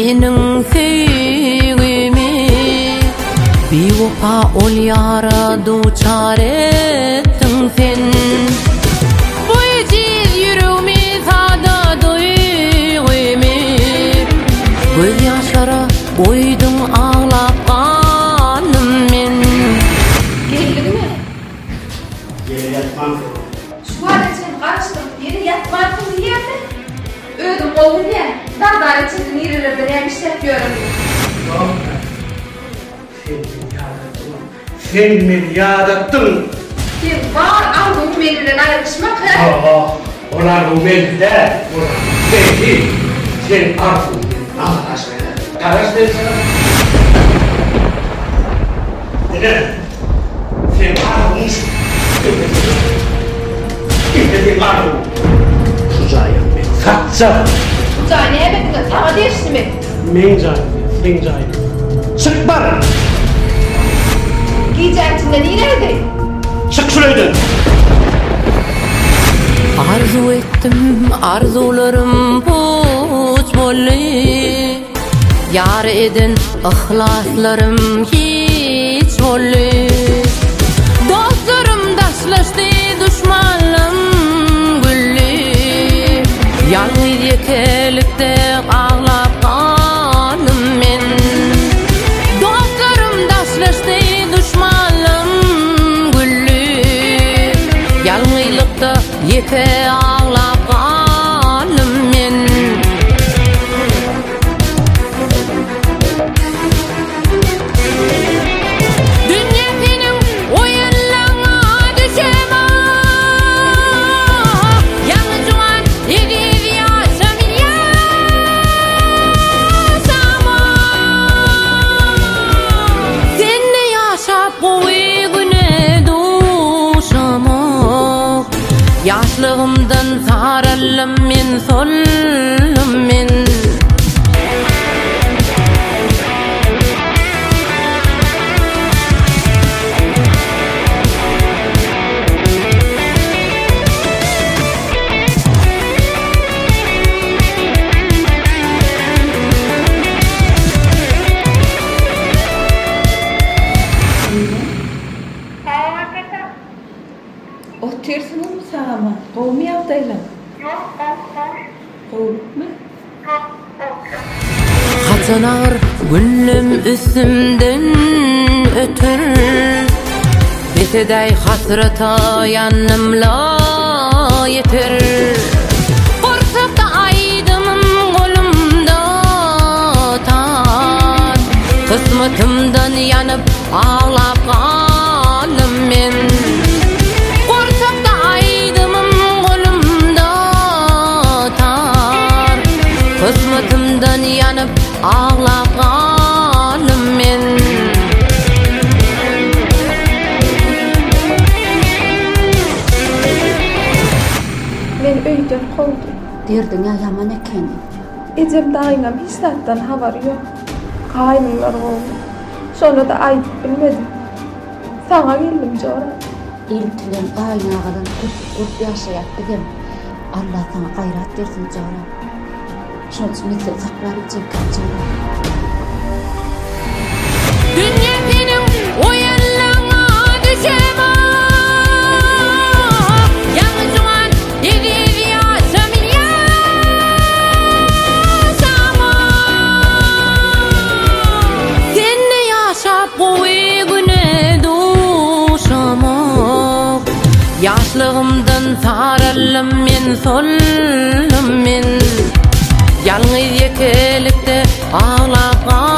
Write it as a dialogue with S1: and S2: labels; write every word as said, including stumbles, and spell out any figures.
S1: Mening sevgimi bewafa ol yara duçar ettin sen. Bu eciz yüreğimi sada duygumi göz yaşara boydum ağlap kanım men.
S2: Geldin mi?
S3: Yere yatmam.
S2: Şu an için kaçtım. Yere yatmazsın diyemem. Ödüm oğlum ya. Dağları çizin yürürlerden hem işletiyorum.
S3: Yok. Sen beni yarattın. Sen beni yarattın.
S2: Sen var aldığım menüden ayrışmak ha?
S3: Aa, onlar bu mevkide. Sen değil. Sen artık Allah aşkına. Karaş ver sana. Neden? Sen arılmış. Kimde bir arıl. Şucayım ben. Satsa.
S2: Ucağı neye bekliyorsun? Sana değişti mi?
S3: Men cayım, sen cayım. Çık bana.
S2: Giyeceğin içinden iğneydi.
S3: Çık şuraydı.
S1: Arzu ettim arzularım puç bolly. Yar edin ihlaslarım hiç bolly. Dostlarım daşlaştı düşmanım gülli. Yalnız yekelikte ağlap kanım men. Dostlarım daşlaştı düşmanım gülli. Yalnızlıkta yeke ağlap kanım men. Dünya senin oyunlarına düşemem. Yalnızcan yediz yaşam yaşamam. Seninle yaşap koyu güne duşamam. Yaşlığımdan saralım men sollum men.
S4: O tersin mi sana? Kovmayam deylan. Kovma.
S1: Haçan ağır gülüm üstümden ötür. Beteday hasrata yanımla yeter. Korsakta aydımım kolumda tar. Kısmetimden yanıp ağlap kanım men. Korsakta aydımım kolumda tar. Kısmetimden yanıp ağlap kanım men.
S4: Men öýden kovdum.
S5: Derdin ya yaman eken.
S4: Ecem dayınam hiç zattan haber yok. Kaynımlar kovdum. Sonra da ayıp bilmedim. Sana geldim Cora.
S5: İltilen kaynağıdan kurt kurt yaşayat dedim. Allah sana gayrat versin Cora. Şol için bize saklar çekin Cora.
S1: Dünya senin oyunlarına düşemem. Yalnızcan yediz yaşam yaşamam. Seninle yaşap koyu güne duşamam. Yaşlığımdan saralım men sollum men. Yalnız yekelikte ağlap